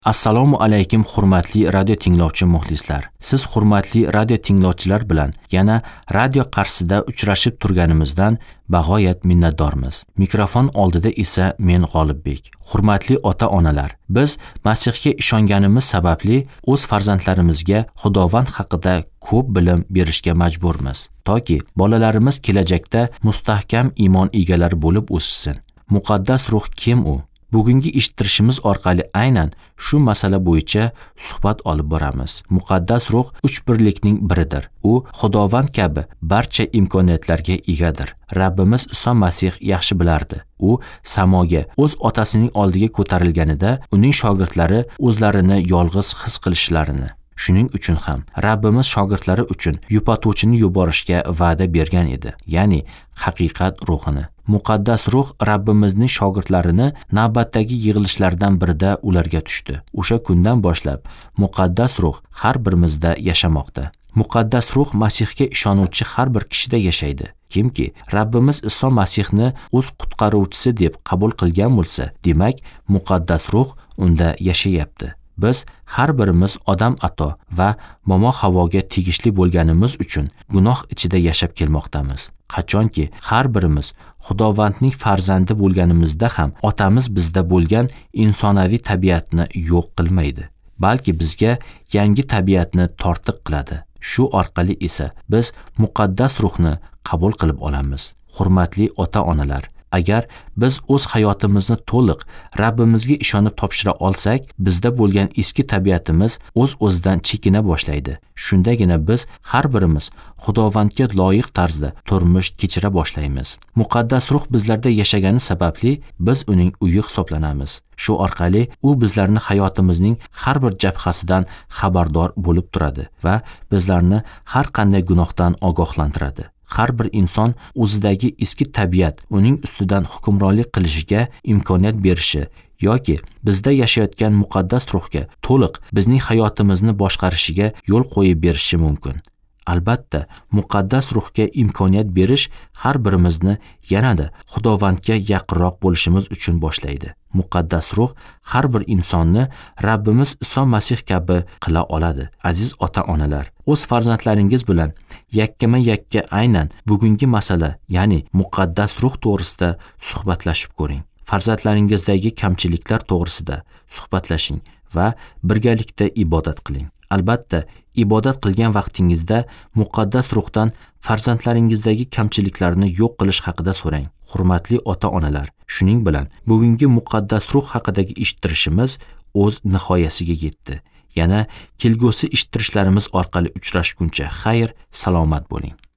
Assalomu alaykum hurmatli radio tinglovchi muxlislar. Siz hurmatli radio tinglovchilar bilan yana radio qarshisida uchrashib turganimizdan bag'oyat minnatdormiz. Mikrofon oldida esa men G'olibbek. Hurmatli ota-onalar, biz Masihga ishonganimiz sababli o'z farzandlarimizga Xudovand haqida ko'p bilim berishga majburmiz, toki bolalarimiz kelajakda mustahkam iymon egalari bo'lib o'ssin. Muqaddas ruh kim u? Bugungi eshittirishimiz orqali aynan shu masala bo'yicha suhbat olib boramiz. Muqaddas ruh uch birlikning biridir. U Xudovand kabi barcha imkoniyatlarga egadir. Rabbimiz Iso Masih yaxshi bilardi. U samoga o'z otasining oldiga ko'tarilganida uning shogirdlari o'zlarini yolg'iz his qilishlarini. Shuning uchun ham Rabbimiz shogirdlari uchun yupatuvchini yuborishga va'da bergan edi, ya'ni haqiqat ruhini. Muqaddas ruh Rabbimizning shogirdlarini navbatdagi yig'ilishlardan birida ularga tushdi. O'sha kundan boshlab muqaddas ruh har birimizda yashamoqda. Muqaddas ruh Masihga ishonuvchi har bir kishida yashaydi. Kimki Rabbimiz Iso Masihni o'z qutqaruvchisi deb qabul qilgan bo'lsa, demak muqaddas ruh unda yashayapti. Biz har birimiz odam ato va momo Havoga tegishli bo'lganimiz uchun gunoh ichida yashab kelmoqdamiz. Qachonki har birimiz Xudovandning farzandi bo'lganimizda ham otamiz bizda bo'lgan insonaviy tabiatni yo'q qilmaydi, balki bizga yangi tabiatni tortiq qiladi. Shu orqali esa biz muqaddas ruhni qabul qilib olamiz. Hurmatli ota-onalar, agar biz o'z hayotimizni to'liq Rabbimizga ishonib topshira olsak, bizda bo'lgan eski tabiatimiz o'z-o'zidan chekina boshlaydi. Shundagina biz har birimiz Xudovandga loyiq tarzda turmush kechira boshlaymiz. Muqaddas ruh bizlarda yashagani sababli biz uning uyi hisoblanamiz. Shu orqali u bizlarni hayotimizning har bir jabhasidan xabardor bo'lib turadi va bizlarni har qanday gunohdan ogohlantiradi. Har bir inson o'zidagi eski tabiat uning ustidan hukmronlik qilishiga imkoniyat berishi yoki bizda yashayotgan muqaddas ruhga to'liq bizning hayotimizni boshqarishiga yo'l qo'yib berishi mumkin. Albatta, muqaddas ruhga imkoniyat berish har birimizni yanada Xudovandga yaqinroq bo'lishimiz uchun boshlaydi. Muqaddas ruh har bir insonni Rabbimiz Iso Masih kabi qila oladi. Aziz ota-onalar, o'z farzandlaringiz bilan yakkama-yakka aynan bugungi masala, ya'ni muqaddas ruh to'g'risida suhbatlashib ko'ring. Farzandlaringizdagi kamchiliklar to'g'risida suhbatlashing va birgalikda ibodat qiling. Albatta, ibodat qilgan vaqtingizda muqaddas ruhdan farzandlaringizdagi kamchiliklarni yo'q qilish haqida so'rang. Hurmatli ota-onalar, shuning bilan bugungi muqaddas ruh haqidagi eshittirishimiz o'z nihoyasiga yetdi. Yana kelgusi eshittirishlarimiz orqali uchrashguncha xayr, salomat bo'ling.